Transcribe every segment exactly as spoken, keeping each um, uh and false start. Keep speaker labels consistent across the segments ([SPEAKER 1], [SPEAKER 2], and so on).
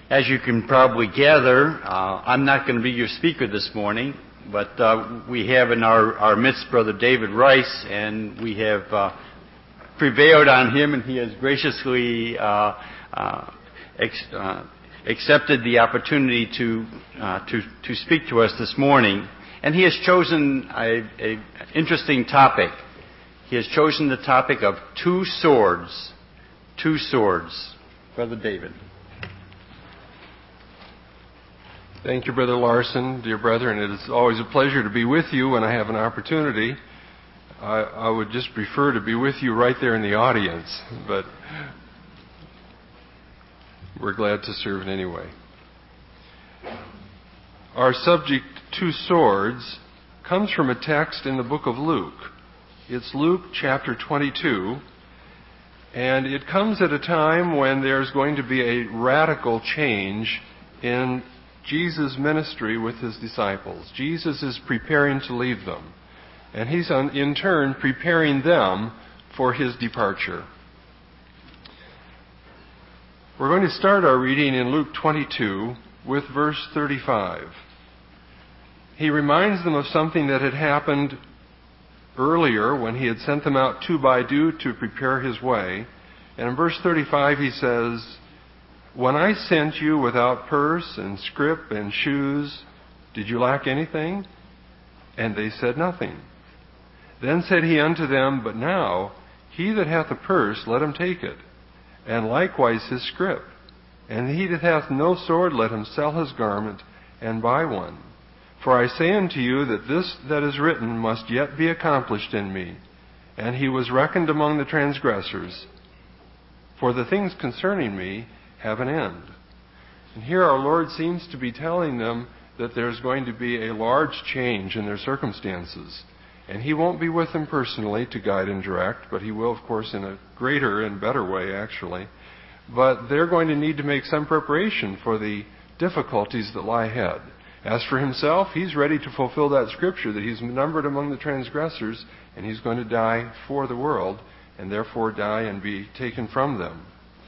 [SPEAKER 1] As you can probably gather, uh, I'm not going to be your speaker this morning, but uh, we have in our, our midst Brother David Rice, and we have uh, prevailed on him, and he has graciously uh, uh, ex- uh, accepted the opportunity to, uh, to to speak to us this morning. And he has chosen an interesting topic. He has chosen the topic of two swords. Two swords. Brother David.
[SPEAKER 2] Thank you, Brother Larson, dear brethren. It is always a pleasure to be with you when I have an opportunity. I, I would just prefer to be with you right there in the audience, but we're glad to serve in any way. Our subject, two swords, comes from a text in the book of Luke. It's Luke chapter twenty-two, and it comes at a time when there's going to be a radical change in Jesus' ministry with his disciples. Jesus is preparing to leave them, and he's in turn preparing them for his departure. We're going to start our reading in Luke twenty-two with verse thirty-five. He reminds them of something that had happened earlier when he had sent them out two by two to prepare his way. And in verse thirty-five he says, "When I sent you without purse and scrip and shoes, did you lack anything?" And they said, "Nothing." Then said he unto them, "But now he that hath a purse, let him take it, and likewise his scrip. And he that hath no sword, let him sell his garment, and buy one. For I say unto you that this that is written must yet be accomplished in me. And he was reckoned among the transgressors. For the things concerning me have an end." And here our Lord seems to be telling them that there's going to be a large change in their circumstances. And he won't be with them personally to guide and direct, but he will, of course, in a greater and better way, actually. But they're going to need to make some preparation for the difficulties that lie ahead. As for himself, he's ready to fulfill that scripture that he's numbered among the transgressors, and he's going to die for the world, and therefore die and be taken from them.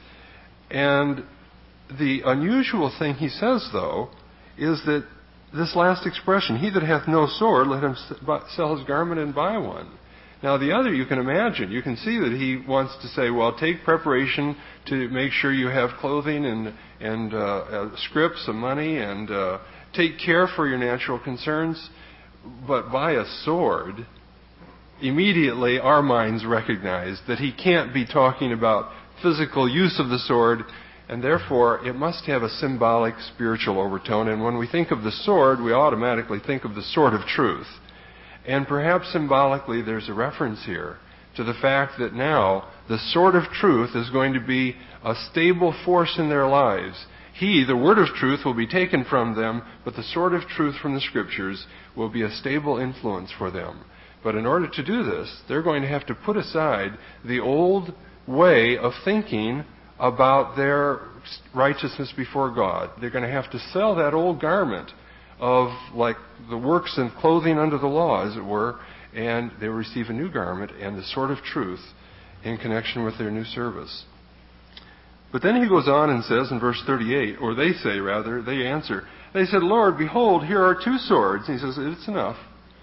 [SPEAKER 2] And the unusual thing he says, though, is that this last expression, "He that hath no sword, let him sell his garment and buy one." Now, the other you can imagine. You can see that he wants to say, well, take preparation to make sure you have clothing and, and uh, uh, scrip, some money, and uh, take care for your natural concerns. But buy a sword, immediately our minds recognize that he can't be talking about physical use of the sword, and therefore it must have a symbolic spiritual overtone. And when we think of the sword, we automatically think of the sword of truth. And perhaps symbolically there's a reference here to the fact that now the sword of truth is going to be a stable force in their lives. He, the word of truth, will be taken from them, but the sword of truth from the Scriptures will be a stable influence for them. But in order to do this, they're going to have to put aside the old way of thinking about their righteousness before God. They're going to have to sell that old garment of, like, the works and clothing under the law, as it were, and they will receive a new garment and the sword of truth in connection with their new service. But then he goes on and says in verse thirty-eight, or they say rather, they answer, they said, "Lord, behold, here are two swords." And he says, "It's enough."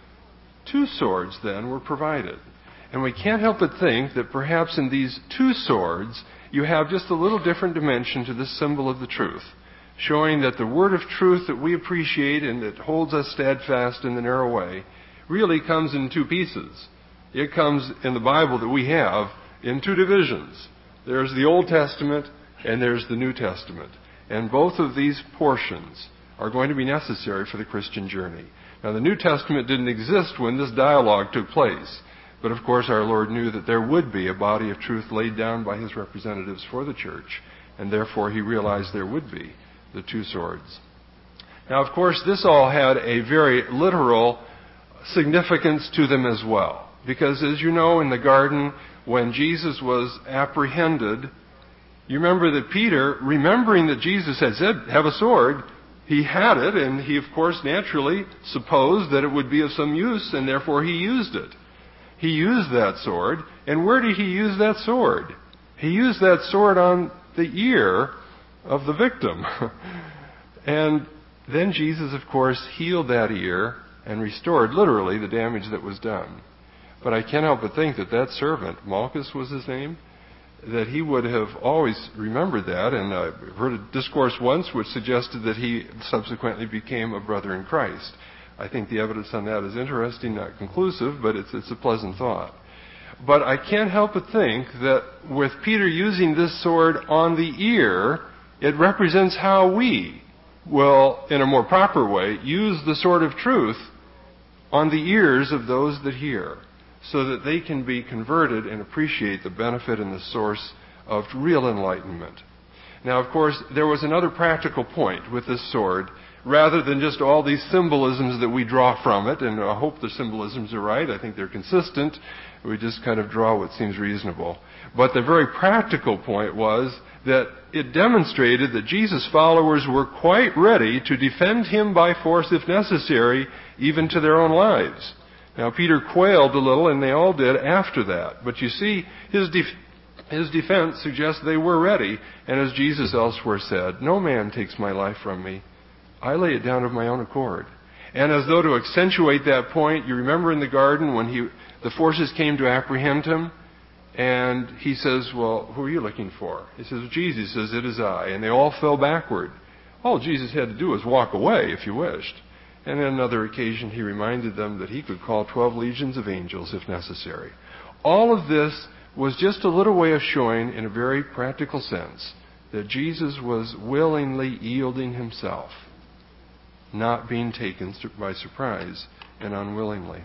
[SPEAKER 2] Two swords then were provided. And we can't help but think that perhaps in these two swords you have just a little different dimension to this symbol of the truth, showing that the word of truth that we appreciate and that holds us steadfast in the narrow way really comes in two pieces. It comes in the Bible that we have in two divisions. There's the Old Testament and there's the New Testament. And both of these portions are going to be necessary for the Christian journey. Now, the New Testament didn't exist when this dialogue took place. But, of course, our Lord knew that there would be a body of truth laid down by his representatives for the church. And therefore, he realized there would be the two swords. Now, of course, this all had a very literal significance to them as well. Because, as you know, in the garden, when Jesus was apprehended, you remember that Peter, remembering that Jesus had said, "Have a sword," he had it, and he, of course, naturally supposed that it would be of some use, and therefore he used it. He used that sword, and where did he use that sword? He used that sword on the ear of the victim. And then Jesus, of course, healed that ear and restored, literally, the damage that was done. But I can't help but think that that servant, Malchus was his name, that he would have always remembered that. And I heard a discourse once which suggested that he subsequently became a brother in Christ. I think the evidence on that is interesting, not conclusive, but it's, it's a pleasant thought. But I can't help but think that with Peter using this sword on the ear, it represents how we will, in a more proper way, use the sword of truth on the ears of those that hear, so that they can be converted and appreciate the benefit and the source of real enlightenment. Now, of course, there was another practical point with this sword, rather than just all these symbolisms that we draw from it, and I hope the symbolisms are right. I think they're consistent. We just kind of draw what seems reasonable. But the very practical point was that it demonstrated that Jesus' followers were quite ready to defend him by force if necessary, even to their own lives. Now, Peter quailed a little, and they all did after that. But you see, his def- his defense suggests they were ready. And as Jesus elsewhere said, "No man takes my life from me. I lay it down of my own accord." And as though to accentuate that point, you remember in the garden when he, the forces came to apprehend him, and he says, "Well, who are you looking for?" He says, "Jesus." He says, "It is I." And they all fell backward. All Jesus had to do was walk away if you wished. And on another occasion, he reminded them that he could call twelve legions of angels if necessary. All of this was just a little way of showing, in a very practical sense, that Jesus was willingly yielding himself, not being taken by surprise and unwillingly.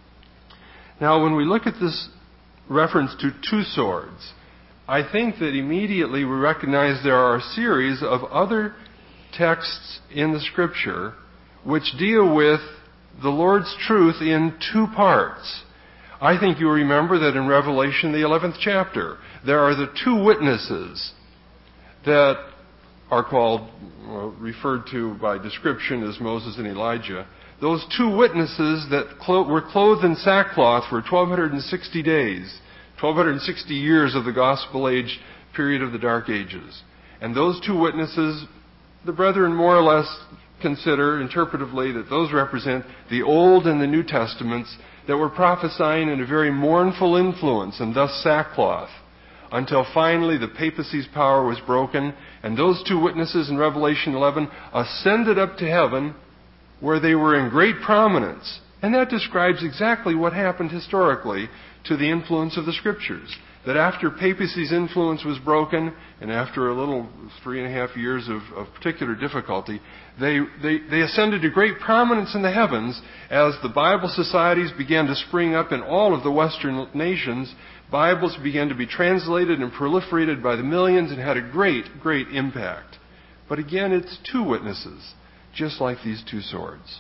[SPEAKER 2] Now, when we look at this reference to two swords, I think that immediately we recognize there are a series of other texts in the Scripture which deal with the Lord's truth in two parts. I think you remember that in Revelation, the eleventh chapter, there are the two witnesses that are called, well, referred to by description as Moses and Elijah. Those two witnesses that clo- were clothed in sackcloth for twelve sixty days, twelve sixty years of the gospel age period of the Dark Ages. And those two witnesses, the brethren more or less consider interpretively that those represent the Old and the New Testaments that were prophesying in a very mournful influence, and thus sackcloth, until finally the papacy's power was broken, and those two witnesses in Revelation eleven ascended up to heaven, where they were in great prominence. And that describes exactly what happened historically to the influence of the Scriptures. That after papacy's influence was broken, and after a little three and a half years of, of particular difficulty, they, they, they ascended to great prominence in the heavens as the Bible societies began to spring up in all of the Western nations. Bibles began to be translated and proliferated by the millions and had a great, great impact. But again, it's two witnesses, just like these two swords.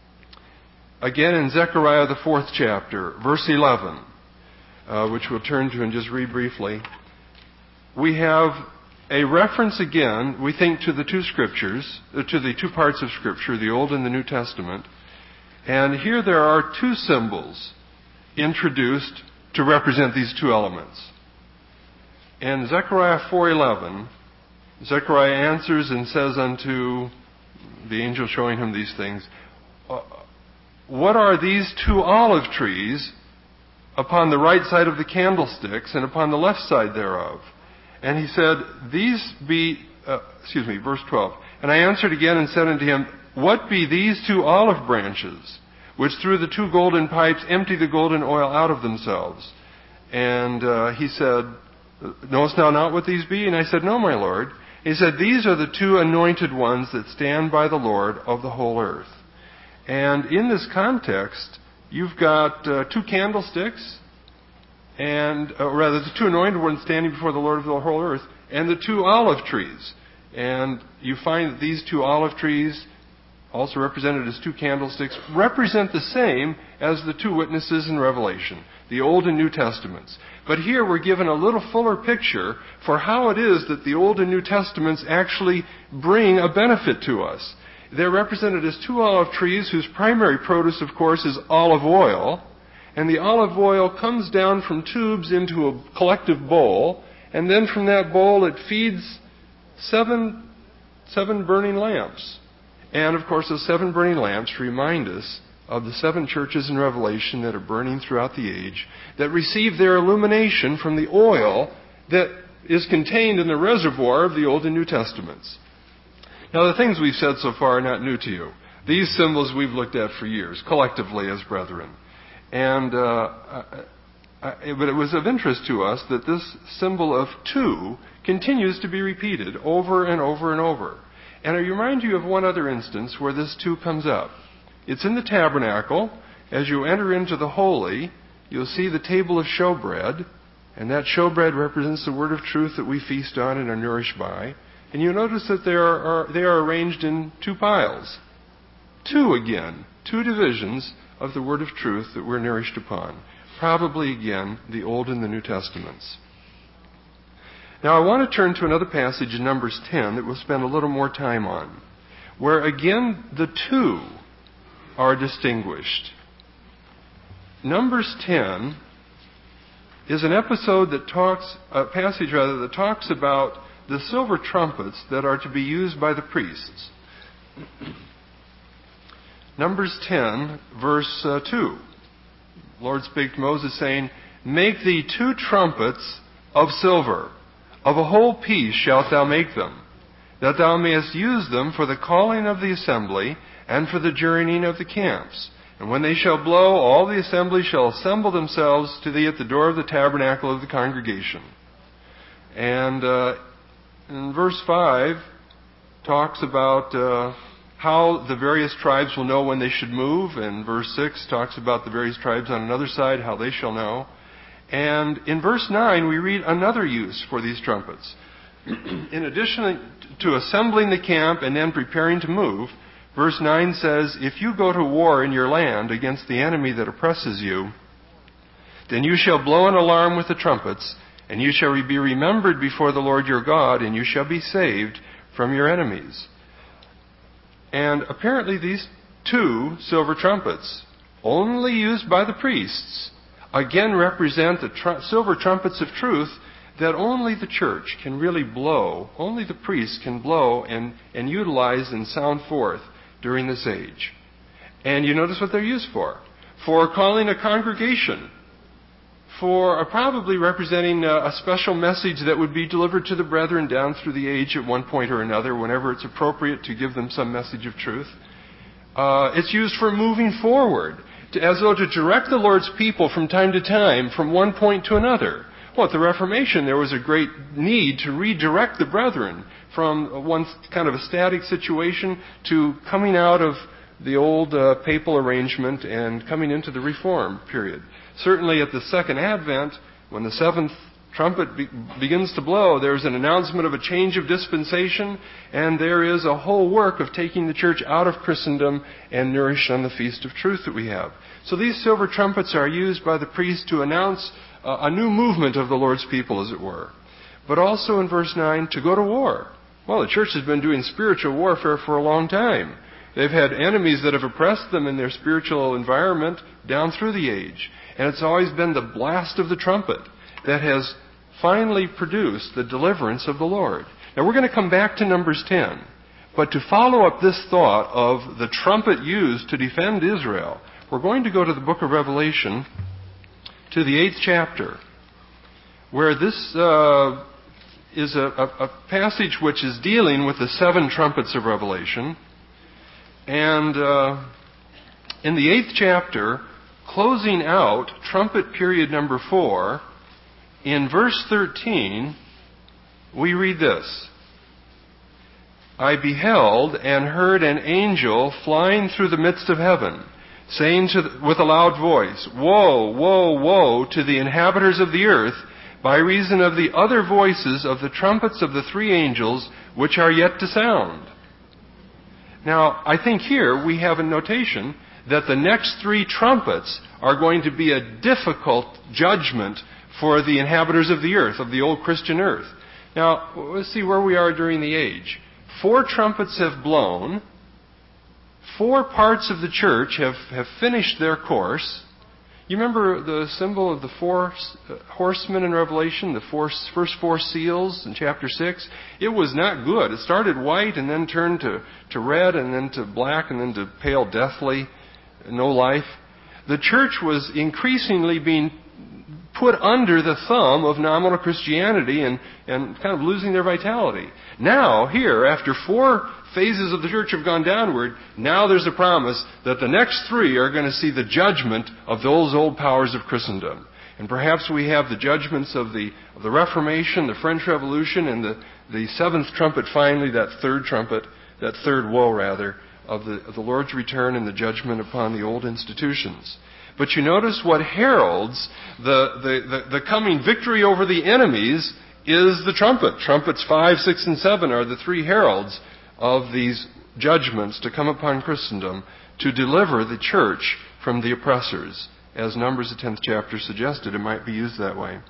[SPEAKER 2] Again, in Zechariah, the fourth chapter, verse eleven, Uh, which we'll turn to and just read briefly, we have a reference again, we think, to the two scriptures, uh, to the two parts of Scripture, the Old and the New Testament. And here there are two symbols introduced to represent these two elements. In Zechariah four eleven, Zechariah answers and says unto the angel showing him these things, "What are these two olive trees upon the right side of the candlesticks, and upon the left side thereof?" And he said, "These be," uh, excuse me, verse twelve, "And I answered again and said unto him, What be these two olive branches, which through the two golden pipes empty the golden oil out of themselves?" And uh, he said, "Knowest thou not what these be?" And I said, "No, my Lord." He said, "These are the two anointed ones that stand by the Lord of the whole earth." And in this context, you've got uh, two candlesticks, and uh, rather the two anointed ones standing before the Lord of the whole earth, and the two olive trees. And you find that these two olive trees, also represented as two candlesticks, represent the same as the two witnesses in Revelation, the Old and New Testaments. But here we're given a little fuller picture for how it is that the Old and New Testaments actually bring a benefit to us. They're represented as two olive trees whose primary produce, of course, is olive oil. And the olive oil comes down from tubes into a collective bowl. And then from that bowl it feeds seven seven burning lamps. And, of course, those seven burning lamps remind us of the seven churches in Revelation that are burning throughout the age, that receive their illumination from the oil that is contained in the reservoir of the Old and New Testaments. Now, the things we've said so far are not new to you. These symbols we've looked at for years, collectively as brethren. And, uh, I, I, but it was of interest to us that this symbol of two continues to be repeated over and over and over. And I remind you of one other instance where this two comes up. It's in the tabernacle. As you enter into the holy, you'll see the table of showbread, and that showbread represents the word of truth that we feast on and are nourished by. And you notice that they are, are, they are arranged in two piles. Two again, two divisions of the word of truth that we're nourished upon. Probably again, the Old and the New Testaments. Now I want to turn to another passage in Numbers ten that we'll spend a little more time on, where again the two are distinguished. Numbers ten is an episode that talks, a passage rather, that talks about the silver trumpets that are to be used by the priests. Numbers ten, verse uh, two. The Lord spake to Moses, saying, Make thee two trumpets of silver. Of a whole piece shalt thou make them, that thou mayest use them for the calling of the assembly, and for the journeying of the camps. And when they shall blow, all the assembly shall assemble themselves to thee at the door of the tabernacle of the congregation. And uh, in verse five talks about uh, how the various tribes will know when they should move. And verse six talks about the various tribes on another side, how they shall know. And in verse nine, we read another use for these trumpets. In addition to assembling the camp and then preparing to move, verse nine says, If you go to war in your land against the enemy that oppresses you, then you shall blow an alarm with the trumpets, and you shall be remembered before the Lord your God, and you shall be saved from your enemies. And apparently these two silver trumpets, only used by the priests, again represent the tr- silver trumpets of truth that only the church can really blow, only the priests can blow and, and utilize and sound forth during this age. And you notice what they're used for. For calling a congregation. For uh, probably representing a, a special message that would be delivered to the brethren down through the age at one point or another, whenever it's appropriate to give them some message of truth. Uh, it's used for moving forward, to, as though to direct the Lord's people from time to time from one point to another. Well, at the Reformation, there was a great need to redirect the brethren from one kind of a static situation to coming out of the old uh, papal arrangement and coming into the Reform period. Certainly at the Second Advent, when the seventh trumpet be- begins to blow, there's an announcement of a change of dispensation, and there is a whole work of taking the church out of Christendom and nourished on the Feast of Truth that we have. So these silver trumpets are used by the priest to announce uh, a new movement of the Lord's people, as it were. But also in verse nine, to go to war. Well, the church has been doing spiritual warfare for a long time. They've had enemies that have oppressed them in their spiritual environment down through the age. And it's always been the blast of the trumpet that has finally produced the deliverance of the Lord. Now we're going to come back to Numbers ten. But to follow up this thought of the trumpet used to defend Israel, we're going to go to the book of Revelation, to the eighth chapter, where this uh, is a, a, a passage which is dealing with the seven trumpets of Revelation. And uh, in the eighth chapter, closing out trumpet period number four, in verse thirteen, we read this. I beheld and heard an angel flying through the midst of heaven, saying to the, with a loud voice, Woe, woe, woe to the inhabitants of the earth, by reason of the other voices of the trumpets of the three angels which are yet to sound. Now, I think here we have a notation that the next three trumpets are going to be a difficult judgment for the inhabitants of the earth, of the old Christian earth. Now, let's see where we are during the age. Four trumpets have blown. Four parts of the church have, have finished their course. You remember the symbol of the four horsemen in Revelation, the four, first four seals in chapter six? It was not good. It started white and then turned to, to red and then to black and then to pale deathly, no life. The church was increasingly being put under the thumb of nominal Christianity and, and kind of losing their vitality. Now, here, after four phases of the church have gone downward, now there's a promise that the next three are going to see the judgment of those old powers of Christendom. And perhaps we have the judgments of the, of the Reformation, the French Revolution, and the, the seventh trumpet finally, that third trumpet, that third woe rather, of the, of the Lord's return and the judgment upon the old institutions. But you notice what heralds the, the, the, the coming victory over the enemies is the trumpet. Trumpets five, six, and seven are the three heralds of these judgments to come upon Christendom to deliver the church from the oppressors. As Numbers, the tenth chapter suggested, it might be used that way.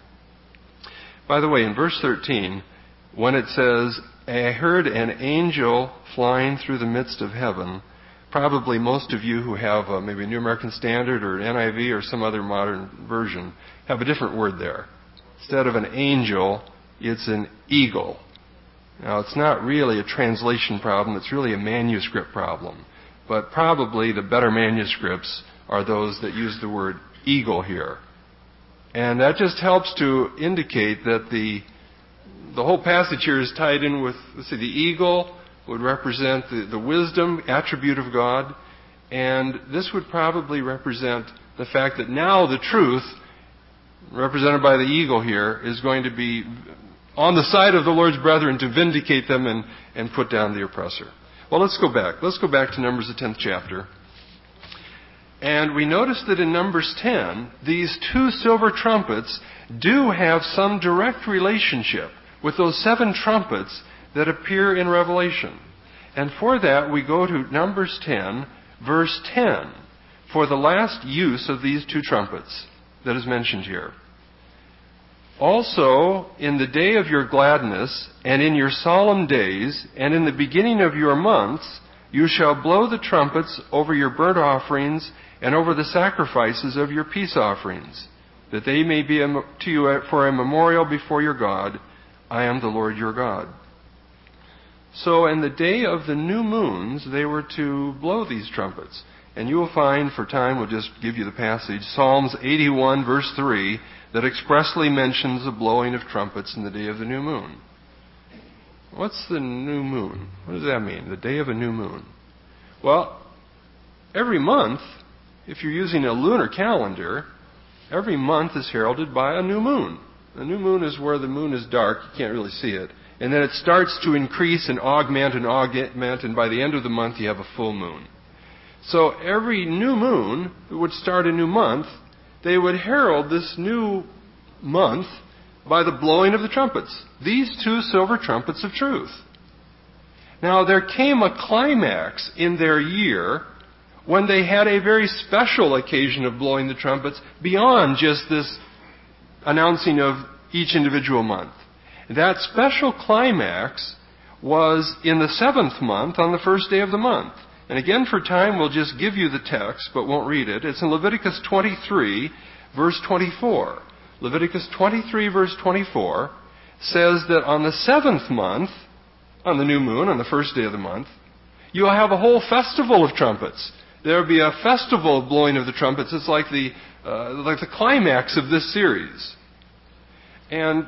[SPEAKER 2] By the way, in verse thirteen, when it says, I heard an angel flying through the midst of heaven, probably most of you who have a, maybe a New American Standard or an N I V or some other modern version have a different word there. Instead of an angel, it's an eagle. Now, it's not really a translation problem. It's really a manuscript problem. But probably the better manuscripts are those that use the word eagle here. And that just helps to indicate that the the whole passage here is tied in with, let's see, the eagle would represent the, the wisdom attribute of God. And this would probably represent the fact that now the truth, represented by the eagle here, is going to be on the side of the Lord's brethren to vindicate them and, and put down the oppressor. Well, let's go back. Let's go back to Numbers, the tenth chapter. And we notice that in Numbers ten, these two silver trumpets do have some direct relationship with those seven trumpets that appear in Revelation. And for that, we go to Numbers ten, verse ten, for the last use of these two trumpets that is mentioned here. Also, in the day of your gladness, and in your solemn days, and in the beginning of your months, you shall blow the trumpets over your burnt offerings and over the sacrifices of your peace offerings, that they may be to you for a memorial before your God. I am the Lord your God. So, in the day of the new moons, they were to blow these trumpets. And you will find, for time, we'll just give you the passage, Psalms eighty-one, verse three, that expressly mentions the blowing of trumpets in the day of the new moon. What's the new moon? What does that mean, the day of a new moon? Well, every month, if you're using a lunar calendar, every month is heralded by a new moon. The new moon is where the moon is dark, you can't really see it. And then it starts to increase and augment and augment, and by the end of the month you have a full moon. So every new moon would start a new month. They would herald this new month by the blowing of the trumpets. These two silver trumpets of truth. Now, there came a climax in their year when they had a very special occasion of blowing the trumpets beyond just this announcing of each individual month. That special climax was in the seventh month on the first day of the month. And again, for time, we'll just give you the text, but won't read it. It's in Leviticus twenty-three, verse twenty-four. Leviticus twenty-three, verse twenty-four says that on the seventh month, on the new moon, on the first day of the month, you'll have a whole festival of trumpets. There'll be a festival of blowing of the trumpets. It's like the, uh, like the climax of this series. And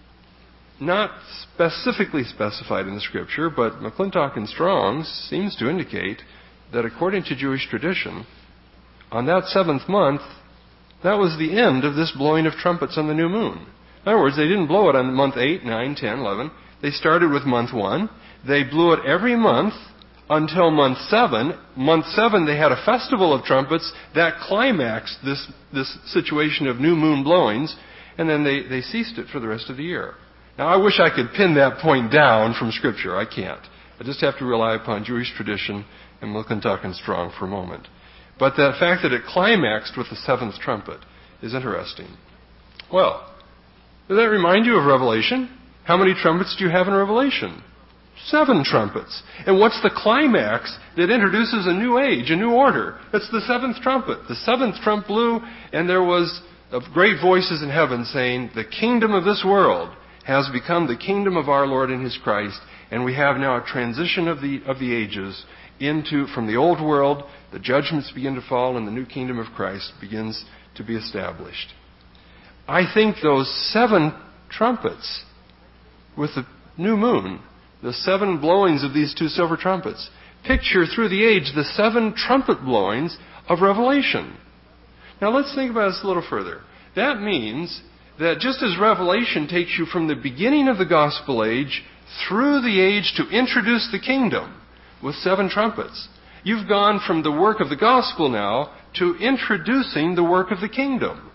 [SPEAKER 2] not specifically specified in the Scripture, but McClintock and Strong's seems to indicate that according to Jewish tradition, on that seventh month, that was the end of this blowing of trumpets on the new moon. In other words, they didn't blow it on month eight, nine, ten, eleven. They started with month one. They blew it every month until month seven. Month seven, they had a festival of trumpets that climaxed this, this situation of new moon blowings, and then they, they ceased it for the rest of the year. Now, I wish I could pin that point down from Scripture. I can't. I just have to rely upon Jewish tradition and McClintock and Strong for a moment. But the fact that it climaxed with the seventh trumpet is interesting. Well, does that remind you of Revelation? How many trumpets do you have in Revelation? seven trumpets. And what's the climax that introduces a new age, a new order? It's the seventh trumpet. The seventh trump blew, and there was of great voices in heaven saying, the kingdom of this world has become the kingdom of our Lord and His Christ, and we have now a transition of the of the ages into, from the old world, the judgments begin to fall, and the new kingdom of Christ begins to be established. I think those seven trumpets with the new moon, the seven blowings of these two silver trumpets, picture through the age the seven trumpet blowings of Revelation. Now let's think about this a little further. That means that just as Revelation takes you from the beginning of the gospel age through the age to introduce the kingdom with seven trumpets, you've gone from the work of the gospel now to introducing the work of the kingdom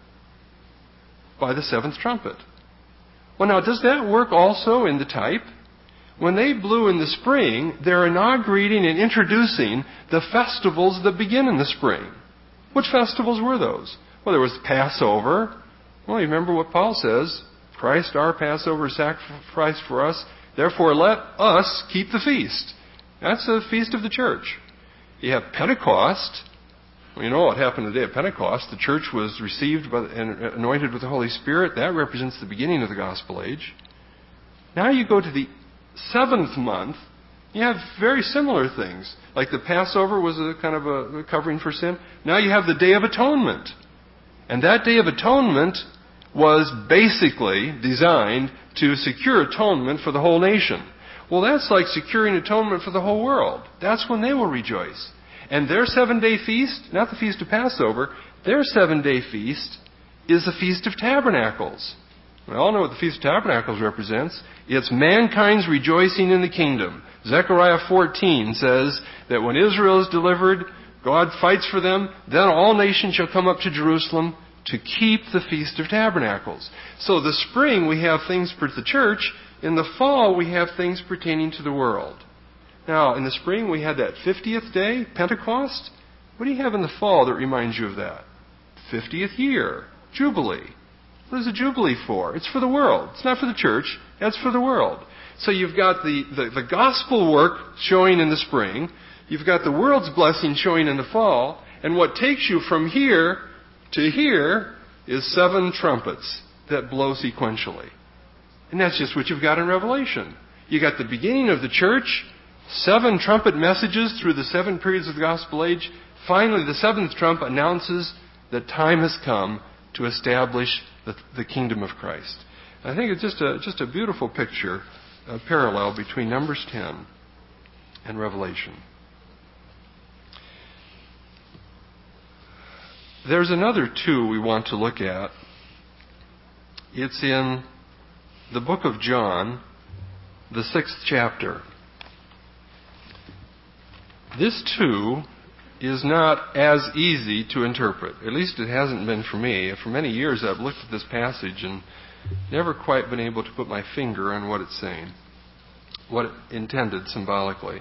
[SPEAKER 2] by the seventh trumpet. Well, now, does that work also in the type? When they blew in the spring, they're inaugurating and introducing the festivals that begin in the spring. Which festivals were those? Well, there was Passover. Well, you remember what Paul says. Christ, our Passover, sacrificed for us. Therefore, let us keep the feast. That's the feast of the church. You have Pentecost. Well, you know what happened the day of Pentecost. The church was received by the, and anointed with the Holy Spirit. That represents the beginning of the gospel age. Now you go to the seventh month. You have very similar things. Like the Passover was a kind of a covering for sin. Now you have the Day of Atonement. And that Day of Atonement was basically designed to secure atonement for the whole nation. Well, that's like securing atonement for the whole world. That's when they will rejoice. And their seven-day feast, not the Feast of Passover, their seven-day feast is the Feast of Tabernacles. We all know what the Feast of Tabernacles represents. It's mankind's rejoicing in the kingdom. Zechariah fourteen says that when Israel is delivered, God fights for them, then all nations shall come up to Jerusalem to keep the Feast of Tabernacles. So the spring we have things for the church. In the fall we have things pertaining to the world. Now, in the spring we had that fiftieth day, Pentecost. What do you have in the fall that reminds you of that? fiftieth year, Jubilee. What is a Jubilee for? It's for the world. It's not for the church. That's for the world. So you've got the, the, the gospel work showing in the spring. You've got the world's blessing showing in the fall. And what takes you from here to here is seven trumpets that blow sequentially. And that's just what you've got in Revelation. You've got the beginning of the church, seven trumpet messages through the seven periods of the gospel age. Finally, the seventh trump announces that time has come to establish the, the kingdom of Christ. I think it's just a, just a beautiful picture, a parallel between Numbers ten and Revelation. There's another two we want to look at. It's in the book of John, the sixth chapter. This too is not as easy to interpret. At least it hasn't been for me. For many years I've looked at this passage and never quite been able to put my finger on what it's saying, what it intended symbolically.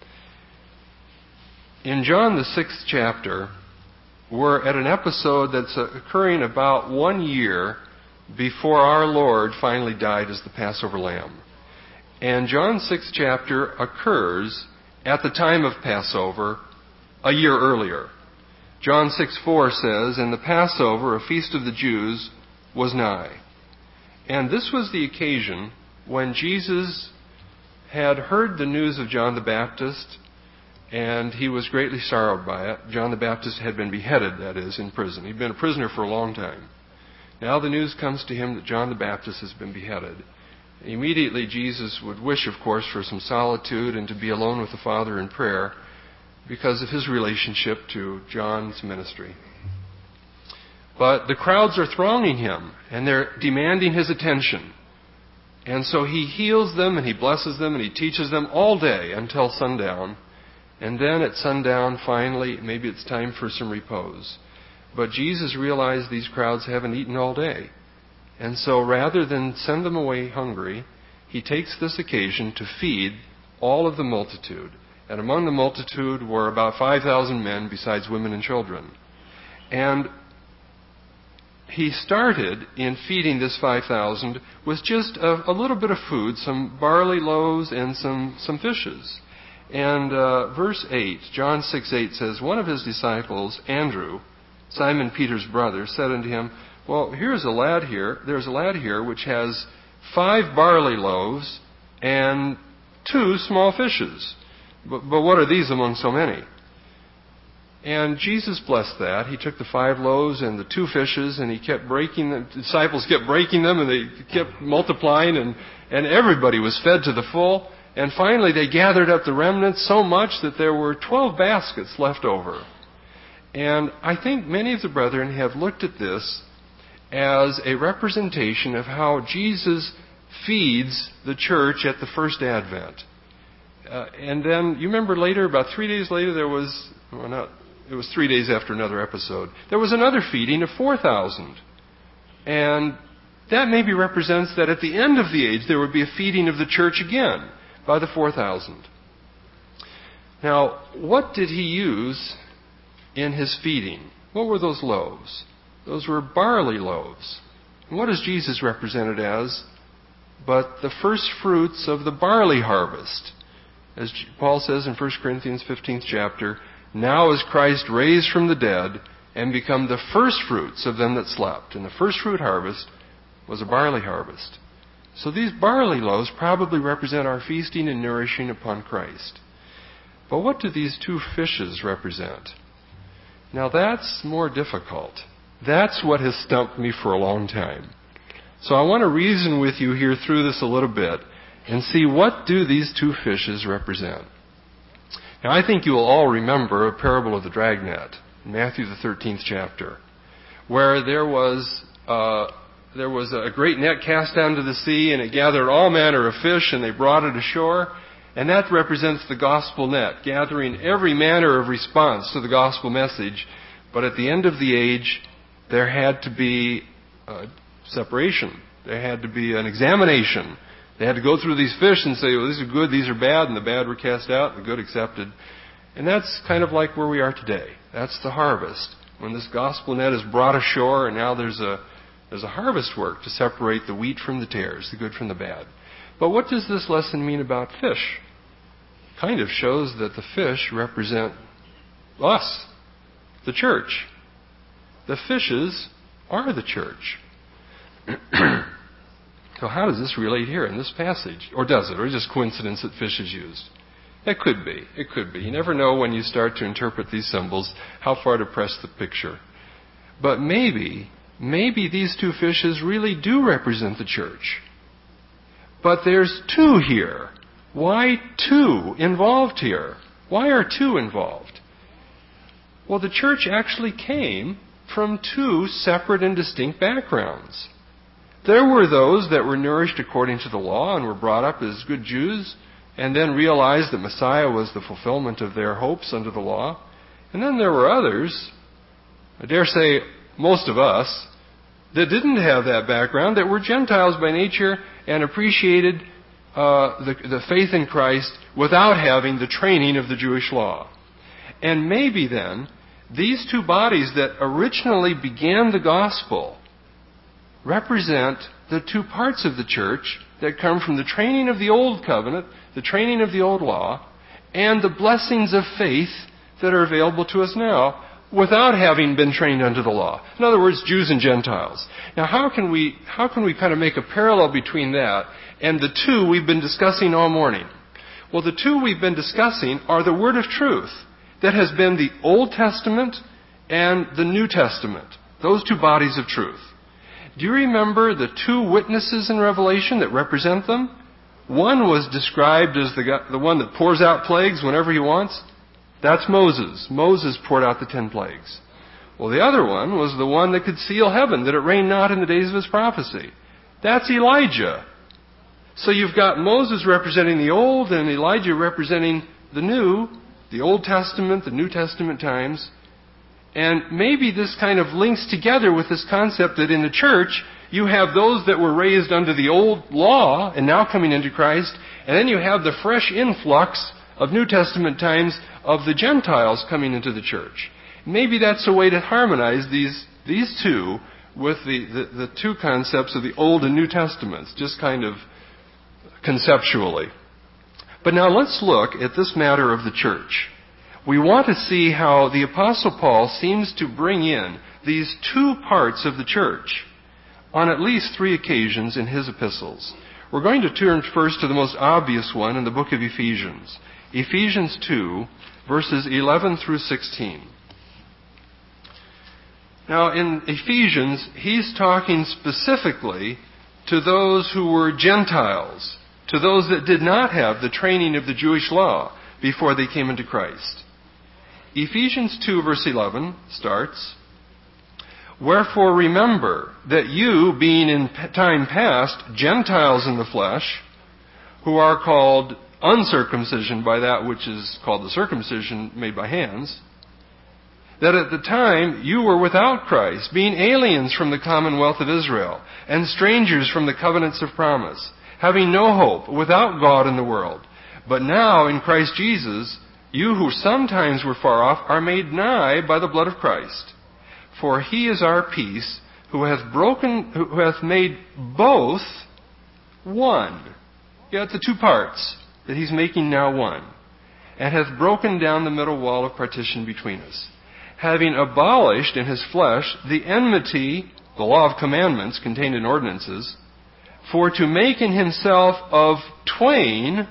[SPEAKER 2] In John, the sixth chapter, we're at an episode that's occurring about one year before our Lord finally died as the Passover lamb. And John's sixth chapter occurs at the time of Passover a year earlier. John six four says, "And the Passover, a feast of the Jews, was nigh." And this was the occasion when Jesus had heard the news of John the Baptist, and he was greatly sorrowed by it. John the Baptist had been beheaded, that is, in prison. He'd been a prisoner for a long time. Now the news comes to him that John the Baptist has been beheaded. Immediately Jesus would wish, of course, for some solitude and to be alone with the Father in prayer because of his relationship to John's ministry. But the crowds are thronging him, and they're demanding his attention. And so he heals them, and he blesses them, and he teaches them all day until sundown. And then at sundown, finally, maybe it's time for some repose. But Jesus realized these crowds haven't eaten all day. And so rather than send them away hungry, he takes this occasion to feed all of the multitude. And among the multitude were about five thousand men besides women and children. And he started in feeding this five thousand with just a, a little bit of food, some barley loaves and some, some fishes. And uh, verse eight, John six eight says, one of his disciples, Andrew, Simon Peter's brother, said unto him, well, here's a lad here, there's a lad here which has five barley loaves and two small fishes. But, but what are these among so many? And Jesus blessed that. He took the five loaves and the two fishes, and he kept breaking them. The disciples kept breaking them, and they kept multiplying, and, and everybody was fed to the full. And finally they gathered up the remnants so much that there were twelve baskets left over. And I think many of the brethren have looked at this as a representation of how Jesus feeds the church at the first advent. Uh, and then, you remember later, about three days later, there was, well, not, it was three days after another episode, there was another feeding of four thousand. And that maybe represents that at the end of the age, there would be a feeding of the church again by the four thousand. Now, what did he use in his feeding? What were those loaves? Those were barley loaves. And what is Jesus represented as? But the first fruits of the barley harvest. As Paul says in First Corinthians fifteenth chapter, now is Christ raised from the dead and become the first fruits of them that slept. And the first fruit harvest was a barley harvest. So these barley loaves probably represent our feasting and nourishing upon Christ. But what do these two fishes represent? Now that's more difficult. That's what has stumped me for a long time. So I want to reason with you here through this a little bit and see, what do these two fishes represent? Now I think you will all remember a parable of the dragnet in Matthew the thirteenth chapter, where there was uh, there was a great net cast down to the sea, and it gathered all manner of fish, and they brought it ashore. And that represents the gospel net, gathering every manner of response to the gospel message. But at the end of the age, there had to be a separation. There had to be an examination. They had to go through these fish and say, well, these are good, these are bad, and the bad were cast out, and the good accepted. And that's kind of like where we are today. That's the harvest. When this gospel net is brought ashore, and now there's a there's a harvest work to separate the wheat from the tares, the good from the bad. But what does this lesson mean about fish? Kind of shows that the fish represent us, the church. The fishes are the church. So how does this relate here in this passage? Or does it? Or is it just coincidence that fish is used? It could be. It could be. You never know when you start to interpret these symbols how far to press the picture. But maybe, maybe these two fishes really do represent the church. But there's two here. Why two involved here? Why are two involved? Well, the church actually came from two separate and distinct backgrounds. There were those that were nourished according to the law and were brought up as good Jews, and then realized that Messiah was the fulfillment of their hopes under the law. And then there were others, I dare say most of us, that didn't have that background, that were Gentiles by nature and appreciated uh, the, the faith in Christ without having the training of the Jewish law. And maybe then, these two bodies that originally began the gospel represent the two parts of the church that come from the training of the old covenant, the training of the old law, and the blessings of faith that are available to us now without having been trained under the law. In other words, Jews and Gentiles. Now, how can we how can we kind of make a parallel between that and the two we've been discussing all morning? Well, the two we've been discussing are the word of truth that has been the Old Testament and the New Testament, those two bodies of truth. Do you remember the two witnesses in Revelation that represent them? One was described as the, guy, the one that pours out plagues whenever he wants. That's Moses. Moses poured out the ten plagues. Well, the other one was the one that could seal heaven, that it rained not in the days of his prophecy. That's Elijah. So you've got Moses representing the Old and Elijah representing the New, the Old Testament, the New Testament times. And maybe this kind of links together with this concept that in the church, you have those that were raised under the old law and now coming into Christ, and then you have the fresh influx of New Testament times of the Gentiles coming into the church. Maybe that's a way to harmonize these, these two with the, the, the two concepts of the Old and New Testaments, just kind of conceptually. But now let's look at this matter of the church. We want to see how the Apostle Paul seems to bring in these two parts of the church on at least three occasions in his epistles. We're going to turn first to the most obvious one in the book of Ephesians. Ephesians two, verses eleven through sixteen. Now, in Ephesians, he's talking specifically to those who were Gentiles, to those that did not have the training of the Jewish law before they came into Christ. Ephesians two, verse eleven starts, "Wherefore remember that you, being in time past Gentiles in the flesh, who are called uncircumcision by that which is called the circumcision made by hands, that at the time you were without Christ, being aliens from the commonwealth of Israel, and strangers from the covenants of promise, having no hope, without God in the world. But now in Christ Jesus, you who sometimes were far off are made nigh by the blood of Christ. For he is our peace, who hath broken, who hath made both one." You got the two parts that he's making now one. "And hath broken down the middle wall of partition between us, having abolished in his flesh the enmity," the law of commandments contained in ordinances, "for to make in himself of twain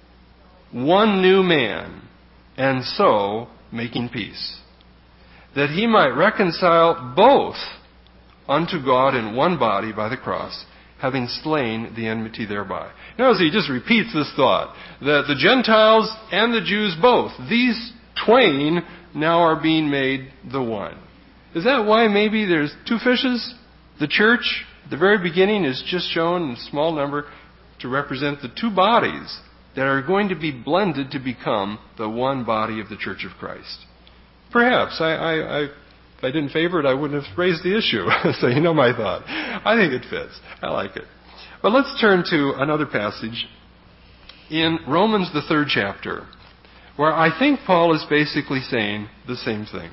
[SPEAKER 2] one new man, and so making peace, that he might reconcile both unto God in one body by the cross, having slain the enmity thereby." Notice he just repeats this thought, that the Gentiles and the Jews both, these twain, now are being made the one. Is that why maybe there's two fishes? The church, at the very beginning, is just shown in a small number to represent the two bodies that are going to be blended to become the one body of the Church of Christ. Perhaps. I, I, I, if I didn't favor it, I wouldn't have raised the issue. So you know my thought. I think it fits. I like it. But let's turn to another passage in Romans, the third chapter, where I think Paul is basically saying the same thing.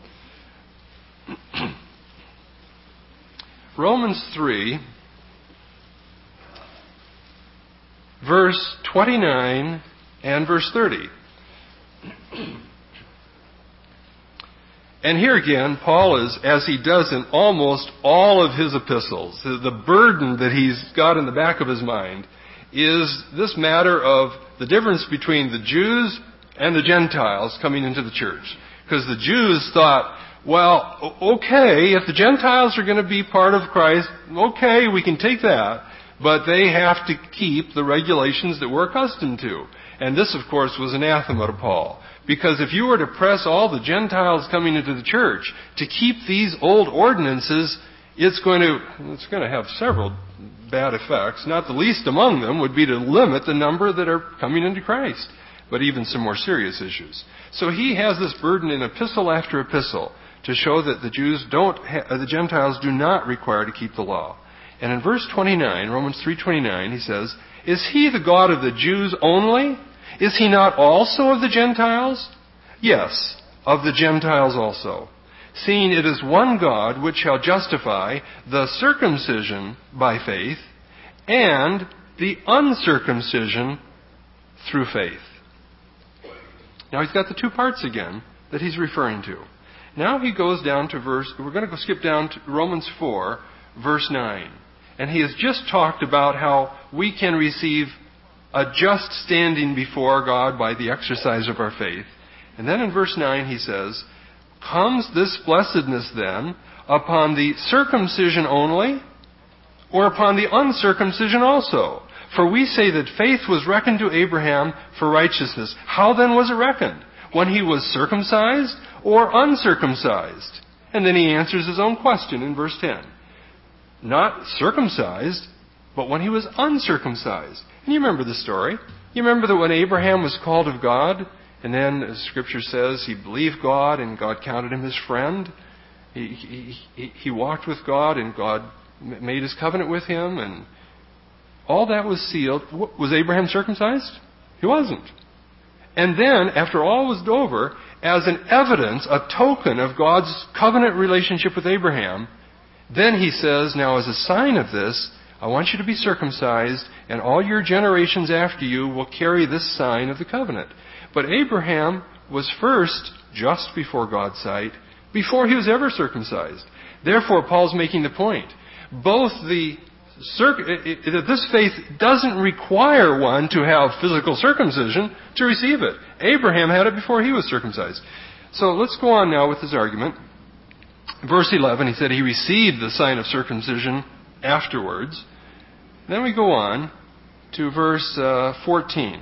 [SPEAKER 2] Romans three, verse twenty-nine and verse thirty. And here again, Paul is, as he does in almost all of his epistles, the burden that he's got in the back of his mind is this matter of the difference between the Jews and the Gentiles coming into the church. Because the Jews thought, well, okay, if the Gentiles are going to be part of Christ, okay, we can take that. But they have to keep the regulations that we're accustomed to. And this, of course, was anathema to Paul. Because if you were to press all the Gentiles coming into the church to keep these old ordinances, it's going to, it's going to have several bad effects. Not the least among them would be to limit the number that are coming into Christ. But even some more serious issues. So he has this burden in epistle after epistle to show that the Jews don't, ha- the Gentiles do not require to keep the law. And in verse twenty-nine, Romans three twenty-nine, he says, "Is he the God of the Jews only? Is he not also of the Gentiles? Yes, of the Gentiles also. Seeing it is one God which shall justify the circumcision by faith and the uncircumcision through faith." Now he's got the two parts again that he's referring to. Now he goes down to verse, we're going to go skip down to Romans four, verse nine. And he has just talked about how we can receive a just standing before God by the exercise of our faith. And then in verse nine he says, "Comes this blessedness then upon the circumcision only, or upon the uncircumcision also? For we say that faith was reckoned to Abraham for righteousness. How then was it reckoned? When he was circumcised or uncircumcised?" And then he answers his own question in verse ten. Not circumcised, but when he was uncircumcised. And you remember the story. You remember that when Abraham was called of God, and then, as Scripture says, he believed God and God counted him his friend. He, he, he walked with God and God made his covenant with him, and all that was sealed. Was Abraham circumcised? He wasn't. And then, after all was over, as an evidence, a token of God's covenant relationship with Abraham, Then he says, now as a sign of this, I want you to be circumcised, and all your generations after you will carry this sign of the covenant. But Abraham was first just before God's sight, before he was ever circumcised. Therefore, Paul's making the point. Both the that this faith doesn't require one to have physical circumcision to receive it. Abraham had it before he was circumcised. So let's go on now with his argument. Verse eleven, he said he received the sign of circumcision afterwards. Then we go on to verse uh, fourteen.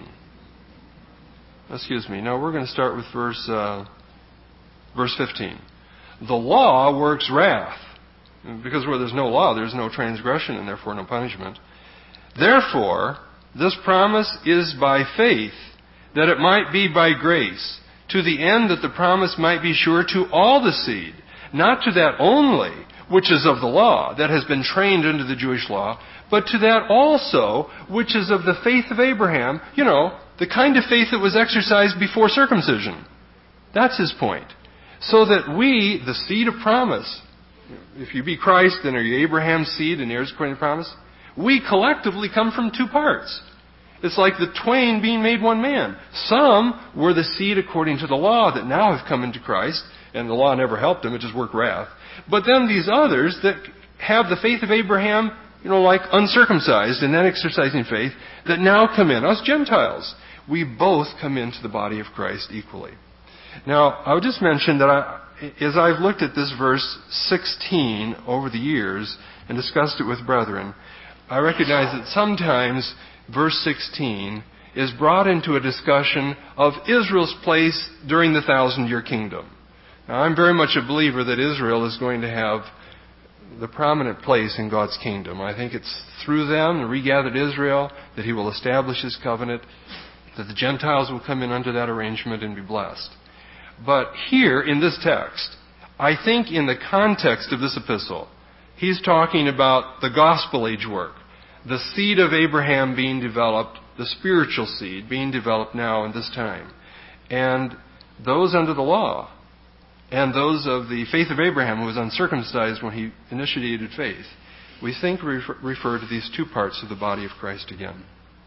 [SPEAKER 2] Excuse me. No, we're going to start with verse uh, verse fifteen. The law works wrath. Because where there's no law, there's no transgression and therefore no punishment. Therefore, this promise is by faith, that it might be by grace, to the end that the promise might be sure to all the seed, not to that only, which is of the law, that has been trained under the Jewish law, but to that also, which is of the faith of Abraham, you know, the kind of faith that was exercised before circumcision. That's his point. So that we, the seed of promise, if you be Christ, then are you Abraham's seed and heirs according to promise? We collectively come from two parts. It's like the twain being made one man. Some were the seed according to the law that now have come into Christ, and the law never helped them, it just worked wrath. But then these others that have the faith of Abraham, you know, like uncircumcised and then exercising faith, that now come in, us Gentiles. We both come into the body of Christ equally. Now, I would just mention that I, as I've looked at this verse sixteen over the years and discussed it with brethren, I recognize that sometimes verse sixteen is brought into a discussion of Israel's place during the thousand-year kingdom. Now, I'm very much a believer that Israel is going to have the prominent place in God's kingdom. I think it's through them, the regathered Israel, that He will establish His covenant, that the Gentiles will come in under that arrangement and be blessed. But here in this text, I think in the context of this epistle, he's talking about the gospel age work, the seed of Abraham being developed, the spiritual seed being developed now in this time, and those under the law, and those of the faith of Abraham who was uncircumcised when he initiated faith. We think we refer to these two parts of the body of Christ again.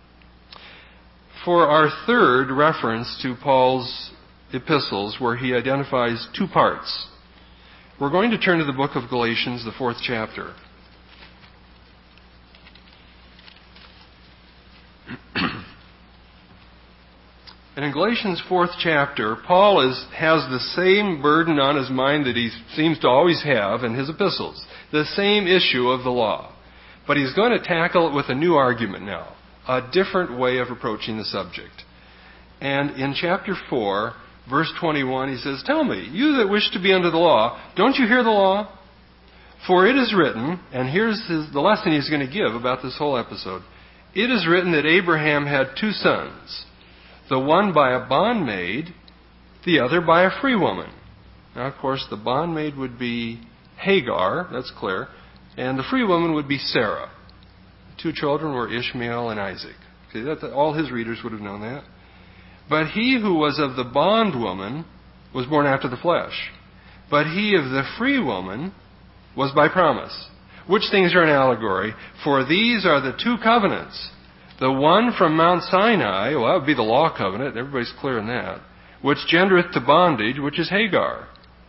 [SPEAKER 2] For our third reference to Paul's epistles, where he identifies two parts, we're going to turn to the book of Galatians, the fourth chapter. And in Galatians' fourth chapter, Paul is, has the same burden on his mind that he seems to always have in his epistles, the same issue of the law. But he's going to tackle it with a new argument now, a different way of approaching the subject. And in chapter four, verse twenty-one, he says, "Tell me, you that wish to be under the law, don't you hear the law? For it is written," and here's his, the lesson he's going to give about this whole episode, "It is written that Abraham had two sons, the one by a bondmaid, the other by a free woman." Now, of course, the bondmaid would be Hagar, that's clear, and the free woman would be Sarah. The two children were Ishmael and Isaac. See, that, all his readers would have known that. "But he who was of the bondwoman was born after the flesh. But he of the free woman was by promise." Which things are an allegory? "For these are the two covenants. The one from Mount Sinai," well, that would be the law covenant, everybody's clear in that, "which gendereth to bondage, which is Hagar."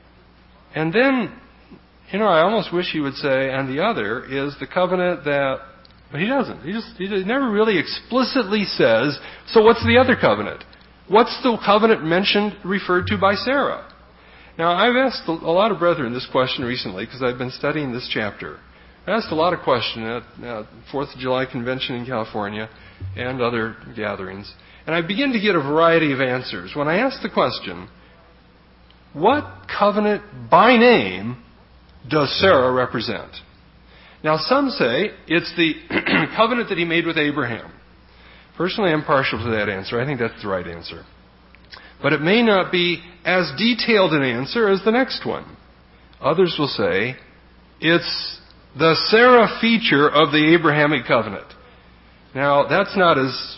[SPEAKER 2] And then, you know, I almost wish he would say, "and the other is the covenant that," but he doesn't. He just he never really explicitly says, so what's the other covenant? What's the covenant mentioned, referred to by Sarah? Now, I've asked a lot of brethren this question recently because I've been studying this chapter. I asked a lot of questions at uh, fourth of July convention in California and other gatherings. And I begin to get a variety of answers. When I ask the question, what covenant by name does Sarah represent? Now, some say it's the covenant that he made with Abraham. Personally, I'm partial to that answer. I think that's the right answer. But it may not be as detailed an answer as the next one. Others will say it's the Sarah feature of the Abrahamic covenant. Now, that's not as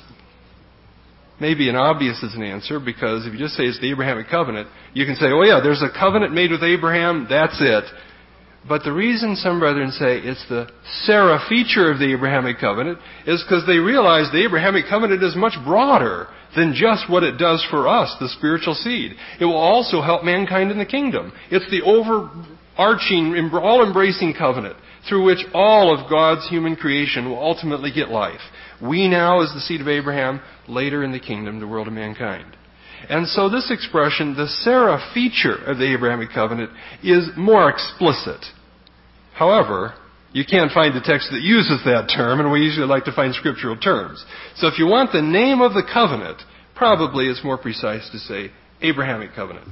[SPEAKER 2] maybe an obvious as an answer, because if you just say it's the Abrahamic covenant, you can say, oh yeah, there's a covenant made with Abraham, that's it. But the reason some brethren say it's the Sarah feature of the Abrahamic covenant is because they realize the Abrahamic covenant is much broader than just what it does for us, the spiritual seed. It will also help mankind in the kingdom. It's the overarching, all-embracing covenant through which all of God's human creation will ultimately get life. We now, as the seed of Abraham, later in the kingdom, the world of mankind. And so this expression, the Sarah feature of the Abrahamic covenant, is more explicit. However, you can't find the text that uses that term, and we usually like to find scriptural terms. So if you want the name of the covenant, probably it's more precise to say Abrahamic covenant.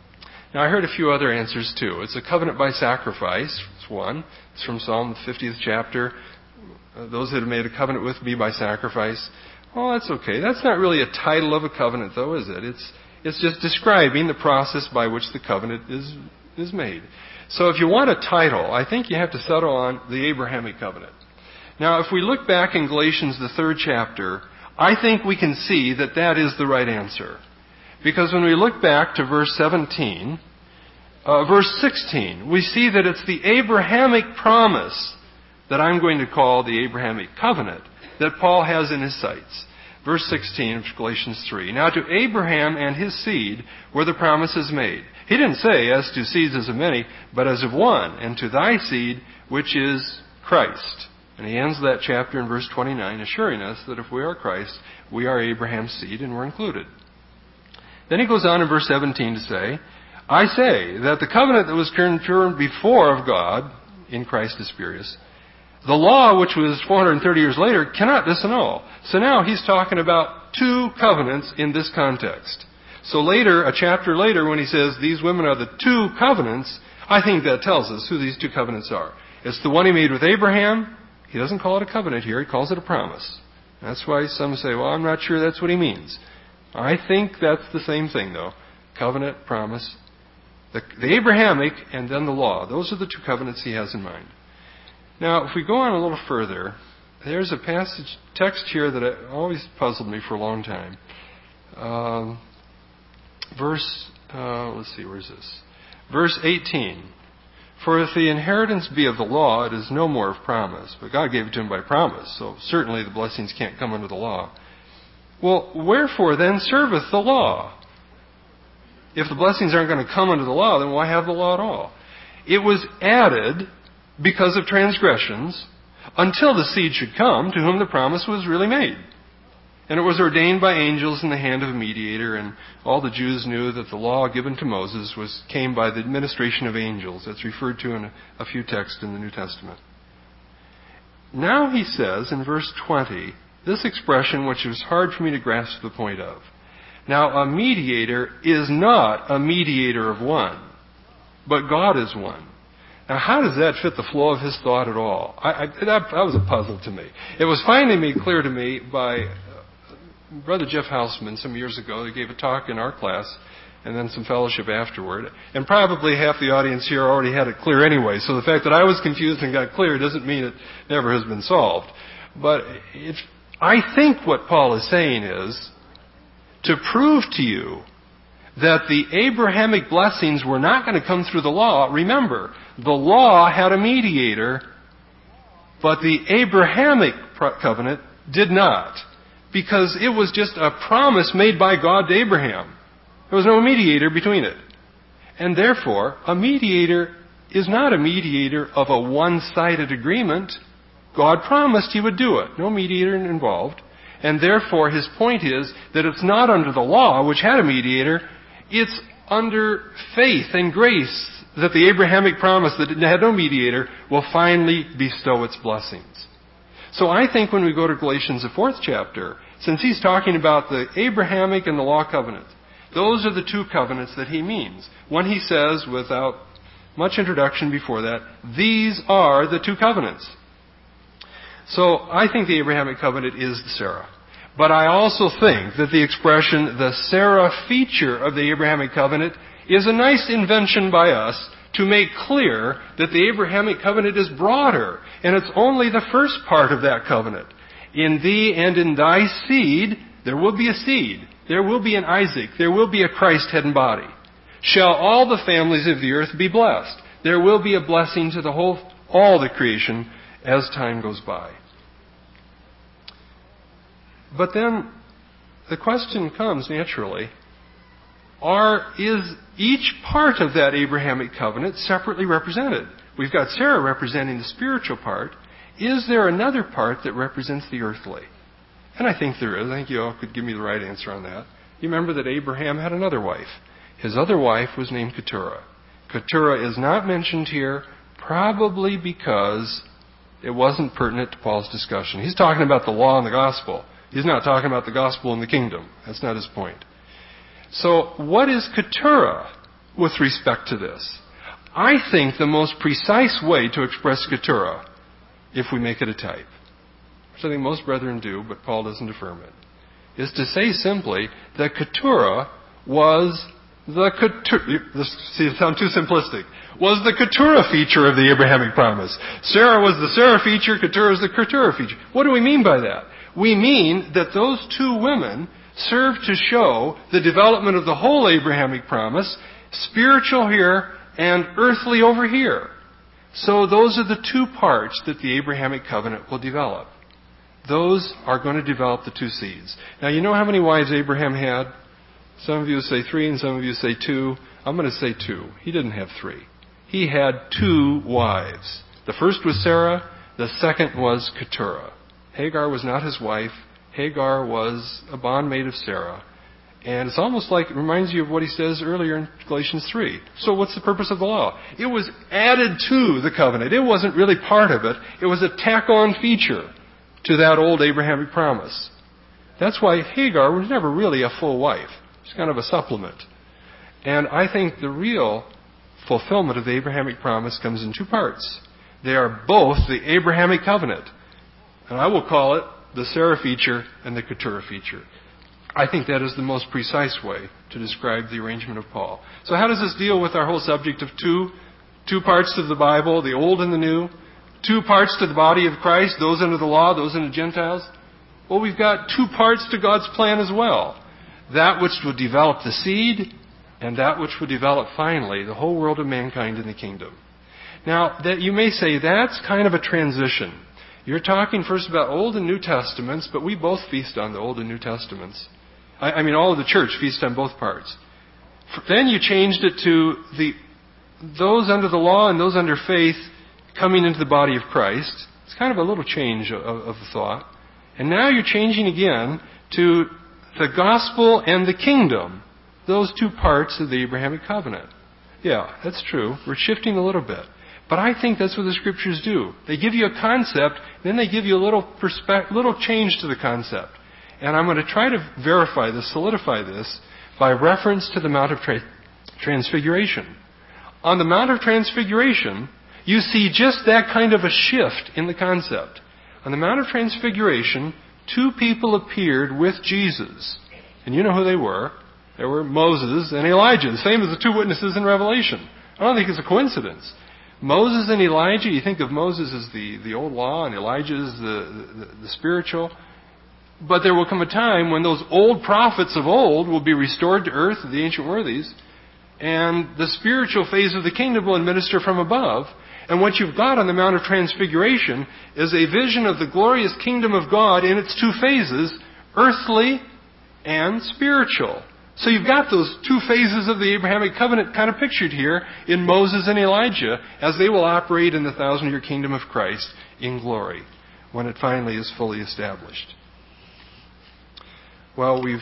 [SPEAKER 2] Now I heard a few other answers too. It's a covenant by sacrifice. It's one. It's from Psalm the fiftieth chapter. Uh, those that have made a covenant with me by sacrifice. Oh, that's okay. That's not really a title of a covenant, though, is it? It's it's just describing the process by which the covenant is is made. So if you want a title, I think you have to settle on the Abrahamic covenant. Now, if we look back in Galatians, the third chapter, I think we can see that that is the right answer. Because when we look back to verse seventeen, uh, verse sixteen, we see that it's the Abrahamic promise that I'm going to call the Abrahamic covenant that Paul has in his sights. Verse sixteen of Galatians three. Now to Abraham and his seed were the promises made. He didn't say, as to seeds as of many, but as of one, and to thy seed, which is Christ. And he ends that chapter in verse twenty-nine, assuring us that if we are Christ, we are Abraham's seed and we're included. Then he goes on in verse seventeen to say, I say that the covenant that was confirmed before of God, in Christ is spurious, the law, which was four hundred thirty years later, cannot disannul. So now he's talking about two covenants in this context. So later, a chapter later, when he says these women are the two covenants, I think that tells us who these two covenants are. It's the one he made with Abraham. He doesn't call it a covenant here. He calls it a promise. That's why some say, well, I'm not sure that's what he means. I think that's the same thing, though. Covenant, promise. The, the Abrahamic and then the law. Those are the two covenants he has in mind. Now, if we go on a little further, there's a passage, text here that always puzzled me for a long time. Um, verse, uh, let's see, where's this? Verse eighteen. For if the inheritance be of the law, it is no more of promise. But God gave it to him by promise, so certainly the blessings can't come under the law. Well, wherefore then serveth the law? If the blessings aren't going to come under the law, then why have the law at all? It was added because of transgressions, until the seed should come to whom the promise was really made. And it was ordained by angels in the hand of a mediator, and all the Jews knew that the law given to Moses was came by the administration of angels. That's referred to in a, a few texts in the New Testament. Now he says in verse twenty, this expression which it was hard for me to grasp the point of. Now a mediator is not a mediator of one, but God is one. Now, how does that fit the flow of his thought at all? I, I, that, that was a puzzle to me. It was finally made clear to me by uh, Brother Jeff Hausman some years ago. He gave a talk in our class and then some fellowship afterward. And probably half the audience here already had it clear anyway. So the fact that I was confused and got clear doesn't mean it never has been solved. But it, I think what Paul is saying is to prove to you that the Abrahamic blessings were not going to come through the law. Remember, the law had a mediator, but the Abrahamic covenant did not, because it was just a promise made by God to Abraham. There was no mediator between it. And therefore, a mediator is not a mediator of a one-sided agreement. God promised he would do it. No mediator involved. And therefore, his point is that it's not under the law, which had a mediator. It's under faith and grace that the Abrahamic promise that had no mediator will finally bestow its blessings. So I think when we go to Galatians, the fourth chapter, since he's talking about the Abrahamic and the law covenant, those are the two covenants that he means. When he says, without much introduction before that, these are the two covenants. So I think the Abrahamic covenant is the Sarah. But I also think that the expression, the Sarah feature of the Abrahamic covenant, is a nice invention by us to make clear that the Abrahamic covenant is broader, and it's only the first part of that covenant. In thee and in thy seed, there will be a seed. There will be an Isaac. There will be a Christ head and body. Shall all the families of the earth be blessed. There will be a blessing to the whole, all the creation as time goes by. But then the question comes naturally, are, is each part of that Abrahamic covenant separately represented? We've got Sarah representing the spiritual part. Is there another part that represents the earthly? And I think there is. I think you all could give me the right answer on that. You remember that Abraham had another wife. His other wife was named Keturah. Keturah is not mentioned here, probably because it wasn't pertinent to Paul's discussion. He's talking about the law and the gospel. He's not talking about the gospel and the kingdom. That's not his point. So what is Keturah with respect to this? I think the most precise way to express Keturah, if we make it a type, which I think most brethren do, but Paul doesn't affirm it, is to say simply that Keturah was the Keturah, this see, it sounds too simplistic, was the Keturah feature of the Abrahamic promise. Sarah was the Sarah feature, Keturah is the Keturah feature. What do we mean by that? We mean that those two women serve to show the development of the whole Abrahamic promise, spiritual here and earthly over here. So those are the two parts that the Abrahamic covenant will develop. Those are going to develop the two seeds. Now, you know how many wives Abraham had? Some of you say three and some of you say two. I'm going to say two. He didn't have three. He had two wives. The first was Sarah. The second was Keturah. Hagar was not his wife. Hagar was a bondmaid of Sarah. And it's almost like, it reminds you of what he says earlier in Galatians three. So what's the purpose of the law? It was added to the covenant. It wasn't really part of it. It was a tack-on feature to that old Abrahamic promise. That's why Hagar was never really a full wife. It's kind of a supplement. And I think the real fulfillment of the Abrahamic promise comes in two parts. They are both the Abrahamic covenant. And I will call it the Sarah feature and the Keturah feature. I think that is the most precise way to describe the arrangement of Paul. So how does this deal with our whole subject of two, two parts of the Bible, the Old and the New? Two parts to the body of Christ, those under the law, those under Gentiles? Well, we've got two parts to God's plan as well. That which will develop the seed, and that which will develop finally the whole world of mankind in the kingdom. Now, that you may say that's kind of a transition. You're talking first about Old and New Testaments, but we both feast on the Old and New Testaments. I, I mean, all of the church feast on both parts. Then you changed it to the those under the law and those under faith coming into the body of Christ. It's kind of a little change of, of the thought. And now you're changing again to the gospel and the kingdom, those two parts of the Abrahamic covenant. Yeah, that's true. We're shifting a little bit. But I think that's what the Scriptures do. They give you a concept, then they give you a little perspe- little change to the concept. And I'm going to try to verify this, solidify this, by reference to the Mount of Tra- Transfiguration. On the Mount of Transfiguration, you see just that kind of a shift in the concept. On the Mount of Transfiguration, two people appeared with Jesus. And you know who they were. They were Moses and Elijah, the same as the two witnesses in Revelation. I don't think it's a coincidence. Moses and Elijah, you think of Moses as the, the old law and Elijah as the, the, the spiritual. But there will come a time when those old prophets of old will be restored to earth, the ancient worthies, and the spiritual phase of the kingdom will administer from above. And what you've got on the Mount of Transfiguration is a vision of the glorious kingdom of God in its two phases, earthly and spiritual. So you've got those two phases of the Abrahamic covenant kind of pictured here in Moses and Elijah as they will operate in the thousand-year kingdom of Christ in glory when it finally is fully established. Well, we've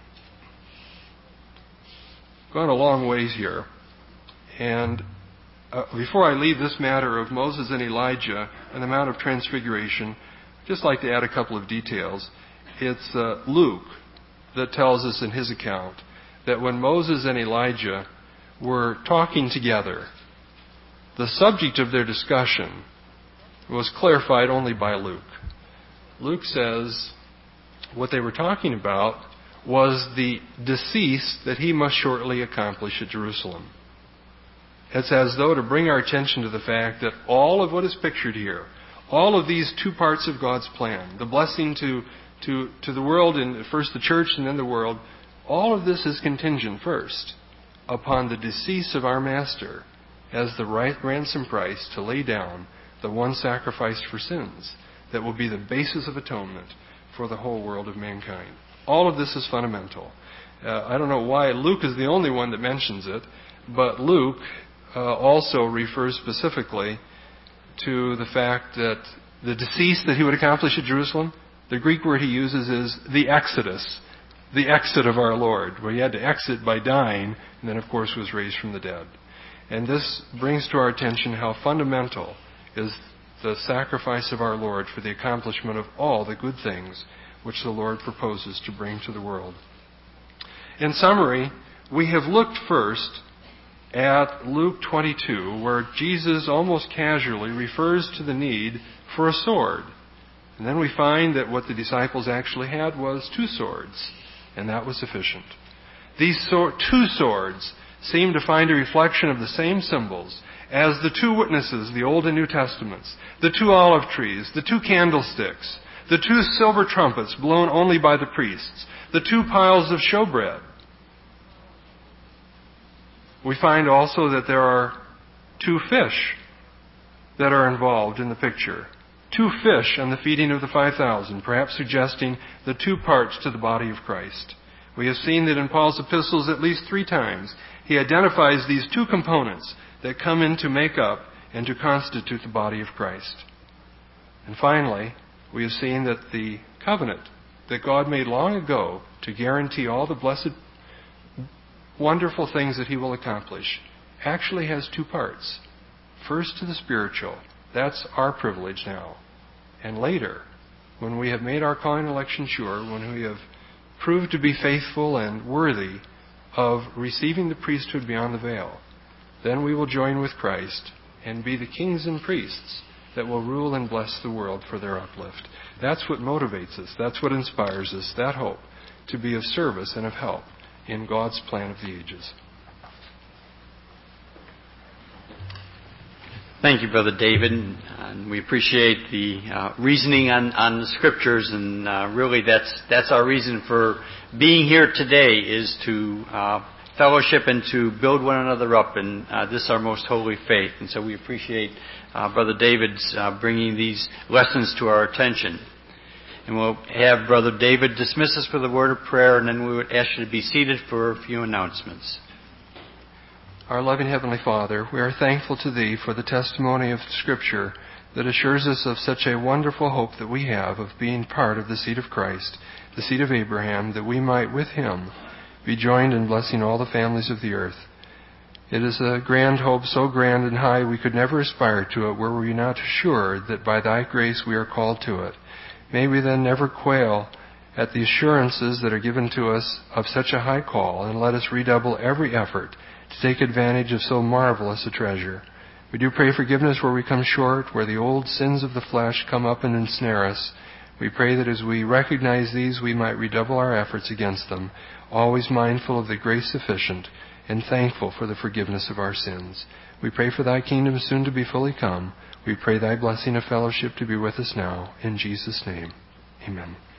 [SPEAKER 2] gone a long ways here. And uh, before I leave this matter of Moses and Elijah and the Mount of Transfiguration, I'd just like to add a couple of details. It's uh, Luke that tells us in his account that when Moses and Elijah were talking together, the subject of their discussion was clarified only by Luke. Luke says what they were talking about was the decease that he must shortly accomplish at Jerusalem. It's as though to bring our attention to the fact that all of what is pictured here, all of these two parts of God's plan, the blessing to To, to the world, and first the church and then the world, all of this is contingent first upon the decease of our Master as the right ransom price to lay down the one sacrifice for sins that will be the basis of atonement for the whole world of mankind. All of this is fundamental. Uh, I don't know why Luke is the only one that mentions it, but Luke uh, also refers specifically to the fact that the decease that he would accomplish at Jerusalem, the Greek word he uses is the exodus, the exit of our Lord, where he had to exit by dying and then, of course, was raised from the dead. And this brings to our attention how fundamental is the sacrifice of our Lord for the accomplishment of all the good things which the Lord proposes to bring to the world. In summary, we have looked first at Luke twenty-two, where Jesus almost casually refers to the need for a sword. And then we find that what the disciples actually had was two swords, and that was sufficient. These so- two swords seem to find a reflection of the same symbols as the two witnesses, the Old and New Testaments, the two olive trees, the two candlesticks, the two silver trumpets blown only by the priests, the two piles of showbread. We find also that there are two fish that are involved in the picture. Two fish and the feeding of the five thousand, perhaps suggesting the two parts to the body of Christ. We have seen that in Paul's epistles at least three times he identifies these two components that come in to make up and to constitute the body of Christ. And finally, we have seen that the covenant that God made long ago to guarantee all the blessed, wonderful things that he will accomplish actually has two parts. First, to the spiritual. That's our privilege now. And later, when we have made our calling and election sure, when we have proved to be faithful and worthy of receiving the priesthood beyond the veil, then we will join with Christ and be the kings and priests that will rule and bless the world for their uplift. That's what motivates us. That's what inspires us, that hope, to be of service and of help in God's plan of the ages.
[SPEAKER 1] Thank you, Brother David. And we appreciate the uh, reasoning on, on the Scriptures, and uh, really that's that's our reason for being here today, is to uh, fellowship and to build one another up in uh, this our most holy faith. And so we appreciate uh, Brother David's uh, bringing these lessons to our attention. And we'll have Brother David dismiss us for the word of prayer, and then we would ask you to be seated for a few announcements.
[SPEAKER 2] Our loving Heavenly Father, we are thankful to Thee for the testimony of Scripture that assures us of such a wonderful hope that we have of being part of the seed of Christ, the seed of Abraham, that we might with Him be joined in blessing all the families of the earth. It is a grand hope, so grand and high we could never aspire to it, were we not assured that by Thy grace we are called to it. May we then never quail at the assurances that are given to us of such a high call, and let us redouble every effort to take advantage of so marvelous a treasure. We do pray forgiveness where we come short, where the old sins of the flesh come up and ensnare us. We pray that as we recognize these, we might redouble our efforts against them, always mindful of the grace sufficient and thankful for the forgiveness of our sins. We pray for Thy kingdom soon to be fully come. We pray Thy blessing of fellowship to be with us now. In Jesus' name, amen.